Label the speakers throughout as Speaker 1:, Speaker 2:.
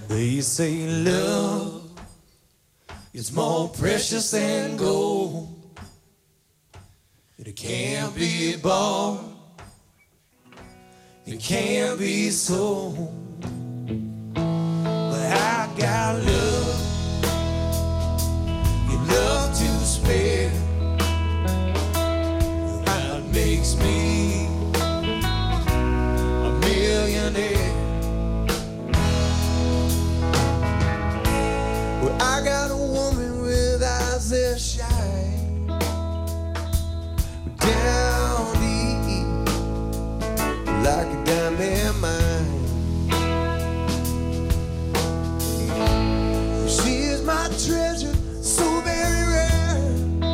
Speaker 1: They say love is more precious than gold. It can't be bought, it can't be sold. But I got love, your love to spare. That makes me a millionaire. Well, I got a woman with eyes that shine down deep like a diamond mine. She is my treasure, so very rare.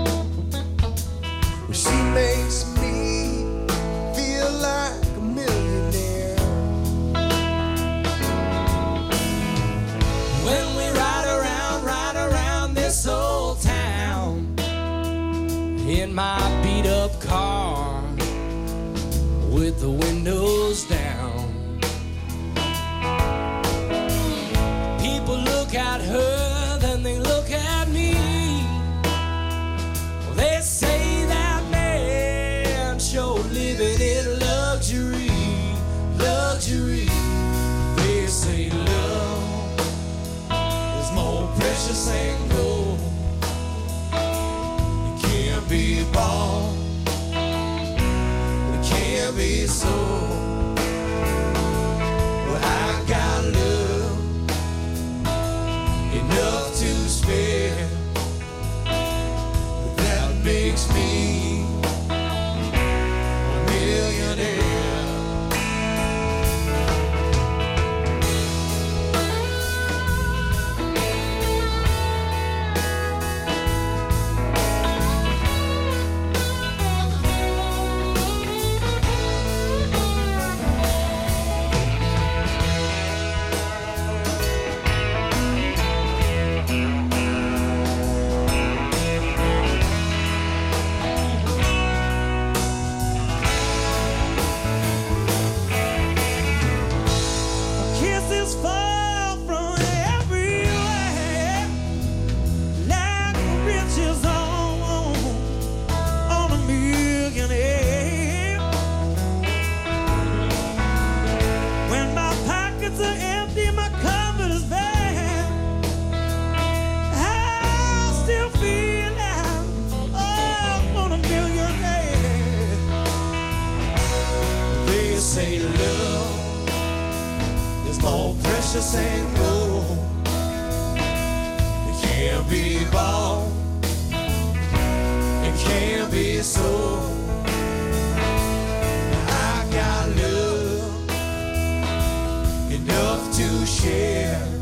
Speaker 1: She makes me feel like a millionaire. When we ride around this old town in my beat up car with the windows down, people look at her, then they look at me. Well, they say that man sure living in luxury, luxury. They say love is more precious than gold. It can't be bought, it can't be sold. Well, I got love enough to spare. That makes me a millionaire. Kisses fall from everywhere like riches on a millionaire. When my pockets are empty, my comfort is bare, I still feel like on a millionaire. They say love is more precious than gold. It can't be bought, it can't be sold. I got love enough to share.